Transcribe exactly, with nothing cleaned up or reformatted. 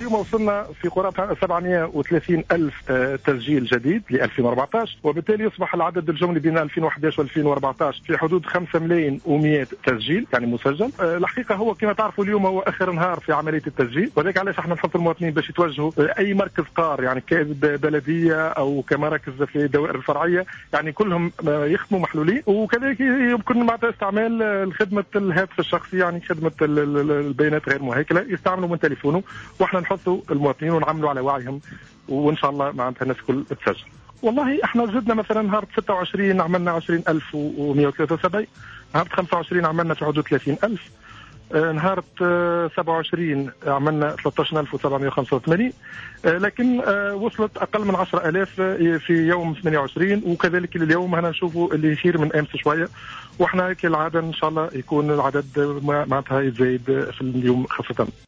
اليوم وصلنا في قرابة سبعمائة وثلاثين ألف تسجيل جديد ل ألفين وأربعة عشر، وبالتالي يصبح العدد الجملي بين ألفين وأحد عشر و ألفين وأربعة عشر في حدود خمسة ملايين ومئة تسجيل يعني مسجل. الحقيقة هو كما تعرفوا اليوم هو آخر نهار في عملية التسجيل، وذلك علاش احنا نحط المواطنين باش يتوجهوا أي مركز قار يعني كبلدية أو كمراكز في الدوائر الفرعية، يعني كلهم يخدموا محلولين. وكذلك يمكن مع استعمال خدمة الهاتف الشخصي، يعني خدمة البيانات غير مهيكلة، يستعملوا من تليفونه، واحنا نحطوا المواطنين ونعملوا على وعيهم، وان شاء الله معناتها الناس الكل تسجل. والله احنا زدنا مثلا نهار ستة وعشرين عملنا عشرين ألف ومئة وثلاثة وسبعين، نهار خمسة وعشرين عملنا في حدود ثلاثين ألف، نهار سبعة وعشرين عملنا ثلاثة عشر ألف وسبعمائة وخمسة وثمانين، لكن وصلت أقل من عشرة آلاف في يوم ثمانية وعشرين، وكذلك اليوم هنا نشوفوا اللي يخير من أمس شوية، واحنا كالعادة إن شاء الله يكون العدد معناتها يزيد في اليوم خاصة.